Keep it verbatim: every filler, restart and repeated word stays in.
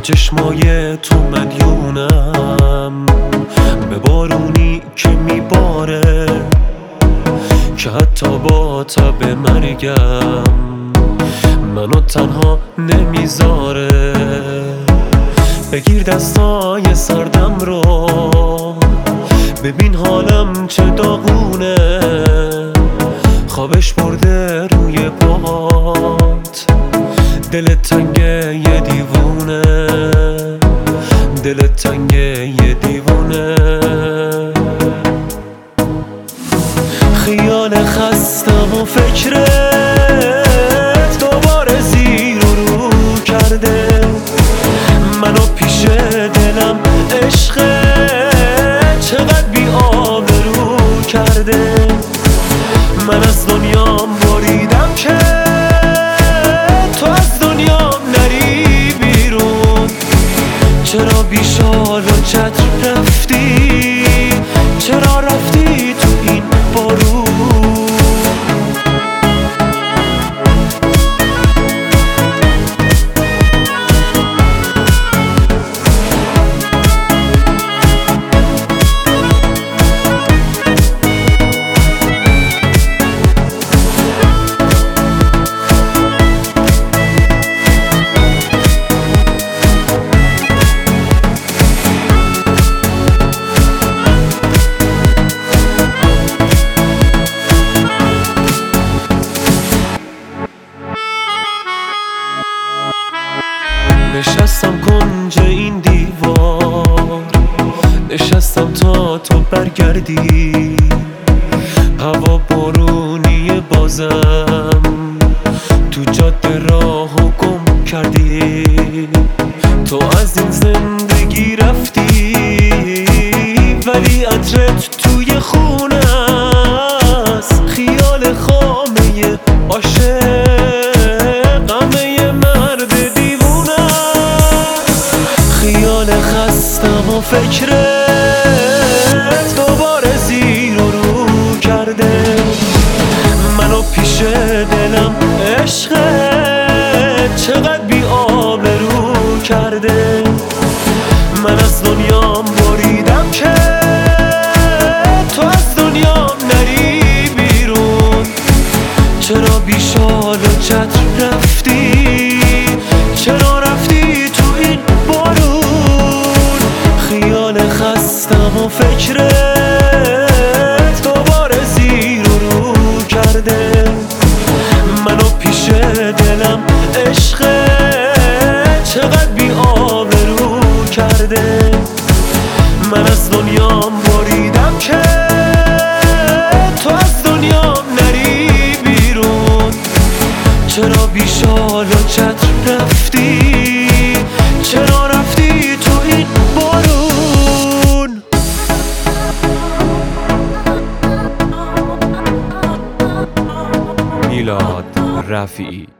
چشمای تو مدیونم، به بارونی که میباره که حتی با تب مرگم منو تنها نمیذاره. بگیر دستای سردم رو، ببین حالم چه داغونه، خوابش برده روی پات، دلت تنگه یه دیوونه، دلت تنگه یه دیوونه. خیال خستم و فکرت دوباره زیر و رو کرده منو پیش دلم. عشقت چقدر بی آبرو کرده، من از دنیام بریدم که تو از دنیام نری بیرون. چرا بی شال و چتر رفتی، چرا رفتی تو این بارون؟ نشستم کنج این دیوار، نشستم تا تو برگردی. هوا بارونی بازم تو جاده راهو گم کردی. تو از این زندگی رفتی ولی عطرت توی خونه است. خیال خامه عاشق خستم و فکرت دوباره زیر و رو کرده منو پیش دلم. عشقت چقدر بی آبرو کرده، من از دنیام بریدم که تو از دنیام نری بیرون. چرا بی شال و چتر رفتی، چرا رفتی تو این بارون؟ خیال خستم و فکرت دوباره زیر و رو کرده منو پیش دلم. عشقت چقدر بی آبرو کرده، من از دنیام بریدم که تو از دنیام نری بیرون. چرا بی شال و چتر رفتی، چرا رفتی تو این بارون؟ میلاد رفیعی.